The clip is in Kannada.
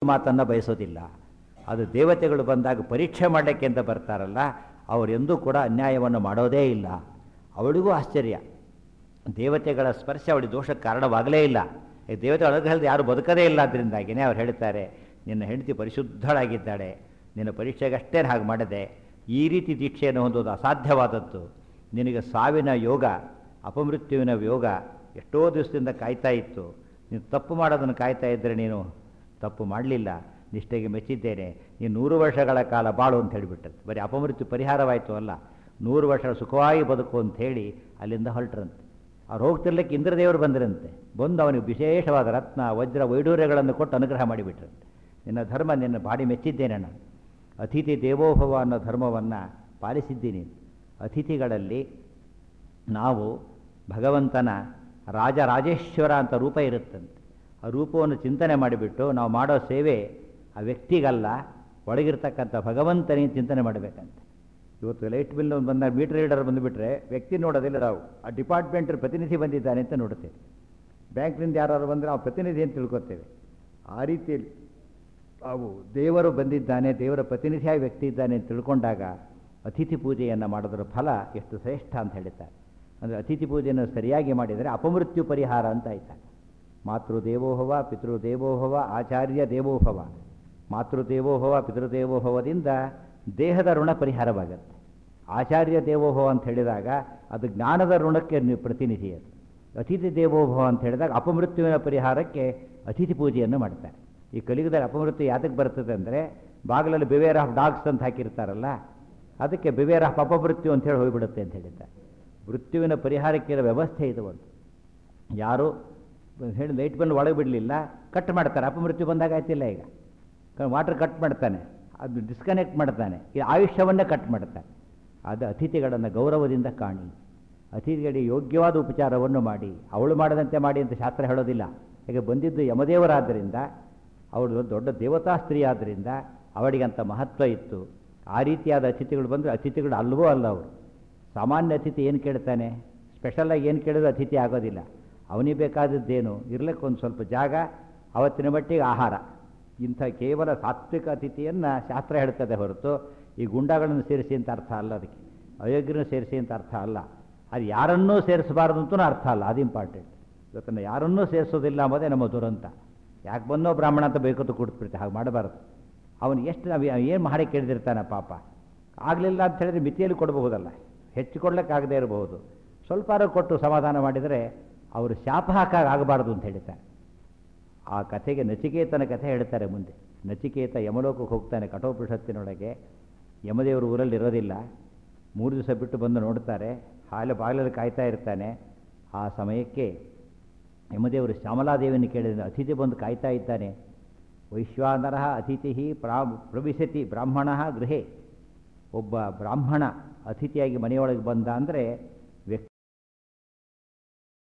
ಮಾತನ್ನು ಬಯಸೋದಿಲ್ಲ. ಅದು ದೇವತೆಗಳು ಬಂದಾಗ ಪರೀಕ್ಷೆ ಮಾಡಲಿಕ್ಕೆ ಅಂತ ಬರ್ತಾರಲ್ಲ, ಅವರೆಂದೂ ಕೂಡ ಅನ್ಯಾಯವನ್ನು ಮಾಡೋದೇ ಇಲ್ಲ. ಅವಳಿಗೂ ಆಶ್ಚರ್ಯ, ದೇವತೆಗಳ ಸ್ಪರ್ಶ ಅವಳಿಗೆ ದೋಷಕ್ಕೆ ಕಾರಣವಾಗಲೇ ಇಲ್ಲ. ದೇವತೆಗಳ ಅನುಗ್ರಹದಲ್ಲಿ ಯಾರು ಬದುಕದೇ ಇಲ್ಲ. ಅದರಿಂದಾಗಿಯೇ ಅವ್ರು ಹೇಳ್ತಾರೆ, ನಿನ್ನ ಹೆಂಡತಿ ಪರಿಶುದ್ಧಳಾಗಿದ್ದಾಳೆ, ನಿನ್ನ ಪರೀಕ್ಷೆಗಷ್ಟೇ ಹಾಗೆ ಮಾಡದೆ. ಈ ರೀತಿ ದೀಕ್ಷೆಯನ್ನು ಹೊಂದೋದು ಅಸಾಧ್ಯವಾದದ್ದು. ನಿನಗೆ ಸಾವಿನ ಯೋಗ, ಅಪಮೃತ್ಯುವಿನ ಯೋಗ ಎಷ್ಟೋ ದಿವಸದಿಂದ ಕಾಯ್ತಾ ಇತ್ತು. ನೀನು ತಪ್ಪು ಮಾಡೋದನ್ನು ಕಾಯ್ತಾ ಇದ್ದರೆ ನೀನು ತಪ್ಪು ಮಾಡಲಿಲ್ಲ, ನಿಷ್ಠೆಗೆ ಮೆಚ್ಚಿದ್ದೇನೆ. ನೀನು 100 ವರ್ಷಗಳ ಕಾಲ ಬಾಳು ಅಂತ ಹೇಳಿಬಿಟ್ಟದ್ದು. ಬರೀ ಅಪಮೃತ್ಯು ಪರಿಹಾರವಾಯಿತು ಅಲ್ಲ, 100 ವರ್ಷ ಸುಖವಾಗಿ ಬದುಕು ಅಂತ ಹೇಳಿ ಅಲ್ಲಿಂದ ಹೊರಟ್ರಂತೆ. ಅವ್ರು ಹೋಗ್ತಿರ್ಲಿಕ್ಕೆ ಇಂದ್ರದೇವರು ಬಂದರಂತೆ. ಬಂದು ಅವನಿಗೆ ವಿಶೇಷವಾದ ರತ್ನ ವಜ್ರ ವೈಡೂರ್ಯಗಳನ್ನು ಕೊಟ್ಟು ಅನುಗ್ರಹ ಮಾಡಿಬಿಟ್ರಂತೆ. ನಿನ್ನ ಧರ್ಮ ನಿನ್ನ ಬಾಡಿ ಮೆಚ್ಚಿದ್ದೇನೆ, ನಾನು ಅತಿಥಿ ದೇವೋಭವ ಅನ್ನೋ ಧರ್ಮವನ್ನು ಪಾಲಿಸಿದ್ದೀನಿ. ಅತಿಥಿಗಳಲ್ಲಿ ನಾವು ಭಗವಂತನ ರಾಜರಾಜೇಶ್ವರ ಅಂತ ರೂಪ ಇರುತ್ತಂತೆ. ಆ ರೂಪವನ್ನು ಚಿಂತನೆ ಮಾಡಿಬಿಟ್ಟು ನಾವು ಮಾಡೋ ಸೇವೆ ಆ ವ್ಯಕ್ತಿಗಲ್ಲ, ಒಳಗಿರ್ತಕ್ಕಂಥ ಭಗವಂತನಿಗೆ ಚಿಂತನೆ ಮಾಡಬೇಕಂತೆ. ಇವತ್ತು ಲೈಟ್ ಬಿಲ್ ಬಂದಾಗ ಮೀಟರ್ ರೀಡರ್ ಬಂದುಬಿಟ್ರೆ ವ್ಯಕ್ತಿ ನೋಡೋದಿಲ್ಲ, ನಾವು ಆ ಡಿಪಾರ್ಟ್ಮೆಂಟ್ ಪ್ರತಿನಿಧಿ ಬಂದಿದ್ದಾನೆ ಅಂತ ನೋಡುತ್ತೇವೆ. ಬ್ಯಾಂಕ್ನಿಂದ ಯಾರು ಬಂದರೆ ನಾವು ಪ್ರತಿನಿಧಿ ಅಂತ ತಿಳ್ಕೊತೇವೆ. ಆ ರೀತಿಯಲ್ಲಿ ನಾವು ದೇವರು ಬಂದಿದ್ದಾನೆ, ದೇವರ ಪ್ರತಿನಿಧಿಯಾಗಿ ವ್ಯಕ್ತಿ ಇದ್ದಾನೆ ಅಂತ ತಿಳ್ಕೊಂಡಾಗ ಅತಿಥಿ ಪೂಜೆಯನ್ನು ಮಾಡೋದ್ರ ಫಲ ಎಷ್ಟು ಶ್ರೇಷ್ಠ ಅಂತ ಹೇಳ್ತಾರೆ. ಅಂದರೆ ಅತಿಥಿ ಪೂಜೆಯನ್ನು ಸರಿಯಾಗಿ ಮಾಡಿದರೆ ಅಪಮೃತ್ಯು ಪರಿಹಾರ ಅಂತ ಆಯ್ತಾರೆ. ಮಾತೃದೇವೋಭವ ಪಿತೃದೇವೋಭವ ಆಚಾರ್ಯ ದೇವೋಭವ. ಮಾತೃದೇವೋಭವ ಪಿತೃದೇವೋಭವದಿಂದ ದೇಹದ ಋಣ ಪರಿಹಾರವಾಗುತ್ತೆ. ಆಚಾರ್ಯ ದೇವೋಭವ ಅಂತ ಹೇಳಿದಾಗ ಅದು ಜ್ಞಾನದ ಋಣಕ್ಕೆ ಪ್ರತಿನಿಧಿ. ಅದು ಅತಿಥಿ ದೇವೋಭವ ಅಂತ ಹೇಳಿದಾಗ ಅಪಮೃತ್ಯುವಿನ ಪರಿಹಾರಕ್ಕೆ ಅತಿಥಿ ಪೂಜೆಯನ್ನು ಮಾಡ್ತಾರೆ. ಈ ಕಲಿಯುಗದಲ್ಲಿ ಅಪಮೃತ್ಯು ಯಾತಕ್ಕೆ ಬರ್ತದೆ ಅಂದರೆ, ಬಾಗಿಲಲ್ಲಿ ಬಿವೇರ್ ಆಫ್ ಡಾಗ್ಸ್ ಅಂತ ಹಾಕಿರ್ತಾರಲ್ಲ, ಅದಕ್ಕೆ ಬಿವೇರ್ ಆಫ್ ಅಪಮೃತ್ಯು ಅಂತ ಹೇಳಿ ಹೋಗಿಬಿಡುತ್ತೆ ಅಂತ ಹೇಳಿದ್ದಾರೆ. ಮೃತ್ಯುವಿನ ಪರಿಹಾರಕ್ಕಿರೋ ವ್ಯವಸ್ಥೆ ಇದು. ಒಂದು ಯಾರು ಹೇಳಿ ಲೈಟ್ ಬಂದು ಒಳಗೆ ಬಿಡಲಿಲ್ಲ, ಕಟ್ ಮಾಡ್ತಾರೆ. ಅಪಮೃತ್ಯು ಬಂದಾಗ ಆಯ್ತಿಲ್ಲ, ಈಗ ವಾಟರ್ ಕಟ್ ಮಾಡ್ತಾನೆ, ಅದು ಡಿಸ್ಕನೆಕ್ಟ್ ಮಾಡ್ತಾನೆ, ಈ ಆಯುಷ್ಯವನ್ನೇ ಕಟ್ ಮಾಡ್ತಾನೆ. ಅದು ಅತಿಥಿಗಳನ್ನು ಗೌರವದಿಂದ ಕಾಣಿ, ಅತಿಥಿಗಳಿಗೆ ಯೋಗ್ಯವಾದ ಉಪಚಾರವನ್ನು ಮಾಡಿ. ಅವಳು ಮಾಡದಂತೆ ಮಾಡಿ ಅಂತ ಶಾಸ್ತ್ರ ಹೇಳೋದಿಲ್ಲ. ಈಗ ಬಂದಿದ್ದು ಯಮದೇವರಾದ್ದರಿಂದ, ಅವಳು ದೊಡ್ಡ ದೇವತಾ ಸ್ತ್ರೀ ಆದ್ದರಿಂದ ಅವಳಿಗಂತ ಮಹತ್ವ ಇತ್ತು. ಆ ರೀತಿಯಾದ ಅತಿಥಿಗಳು ಬಂದರೆ ಅತಿಥಿಗಳು ಅಲ್ವೋ ಅಲ್ಲ. ಅವರು ಸಾಮಾನ್ಯ ಅತಿಥಿ ಏನು ಕೇಳ್ತಾನೆ, ಸ್ಪೆಷಲಾಗಿ ಏನು ಕೇಳಿದ್ರು ಅತಿಥಿ ಆಗೋದಿಲ್ಲ. ಅವನಿಗೆ ಬೇಕಾದದ್ದೇನು, ಇರ್ಲಿಕ್ಕೆ ಒಂದು ಸ್ವಲ್ಪ ಜಾಗ, ಅವತ್ತಿನ ಮಟ್ಟಿಗೆ ಆಹಾರ. ಇಂಥ ಕೇವಲ ಸಾತ್ವಿಕ ಅತಿಥಿಯನ್ನು ಶಾಸ್ತ್ರ ಹೇಳ್ತದೆ ಹೊರತು ಈ ಗುಂಡಗಳನ್ನು ಸೇರಿಸಿ ಅಂತ ಅರ್ಥ ಅಲ್ಲ, ಅದಕ್ಕೆ ಅಯೋಗ್ಯರನ್ನು ಸೇರಿಸಿ ಅಂತ ಅರ್ಥ ಅಲ್ಲ. ಅದು ಯಾರನ್ನೂ ಸೇರಿಸಬಾರ್ದು ಅಂತಲೂ ಅರ್ಥ ಅಲ್ಲ. ಅದು ಇಂಪಾರ್ಟೆಂಟ್. ಇವತ್ತನ್ನು ಯಾರನ್ನೂ ಸೇರಿಸೋದಿಲ್ಲ ಅಂಬೋದೇ ನಮ್ಮ ದುರಂತ. ಯಾಕೆ ಬಂದೋ ಬ್ರಾಹ್ಮಣ ಅಂತ ಬೇಕತ್ತು ಕೊಡ್ತಿರ್ತೀವಿ, ಹಾಗೆ ಮಾಡಬಾರ್ದು. ಅವನು ಎಷ್ಟು ನಾವು ಏನು ಮಾಡಿ ಕೇಳಿದಿರ್ತಾನೆ ಪಾಪ. ಆಗಲಿಲ್ಲ ಅಂತ ಹೇಳಿದ್ರೆ ಮಿತಿಯಲ್ಲಿ ಕೊಡಬಹುದಲ್ಲ, ಹೆಚ್ಚು ಕೊಡ್ಲಿಕ್ಕಾಗದೇ ಇರಬಹುದು. ಸ್ವಲ್ಪ ಕೊಟ್ಟು ಸಮಾಧಾನ ಮಾಡಿದರೆ ಅವರು ಶಾಪ ಹಾಕಾಗಬಾರ್ದು ಅಂತ ಹೇಳ್ತಾರೆ. ಆ ಕಥೆಗೆ ನಚಿಕೇತನ ಕಥೆ ಹೇಳ್ತಾರೆ ಮುಂದೆ. ನಚಿಕೇತ ಯಮಲೋಕಕ್ಕೆ ಹೋಗ್ತಾನೆ ಕಠೋಪನಿಷತ್ತಿನೊಳಗೆ. ಯಮದೇವರು ಊರಲ್ಲಿ ಇರೋದಿಲ್ಲ. 3 ದಿವಸ ಬಿಟ್ಟು ಬಂದು ನೋಡ್ತಾರೆ, ಬಾಗಿಲಲ್ಲಿ ಕಾಯ್ತಾ ಇರ್ತಾನೆ. ಆ ಸಮಯಕ್ಕೆ ಯಮದೇವರು ಶ್ಯಾಮಲಾದೇವಿಯನ್ನು ಕೇಳಿದ, ಅತಿಥಿ ಬಂದು ಕಾಯ್ತಾ ಇದ್ದಾನೆ. ವೈಶ್ವಾನರ ಅತಿಥಿ ಪ್ರವಿಶತಿ ಬ್ರಾಹ್ಮಣ ಗೃಹೆ. ಒಬ್ಬ ಬ್ರಾಹ್ಮಣ ಅತಿಥಿಯಾಗಿ ಮನೆಯೊಳಗೆ ಬಂದ ಅಂದರೆ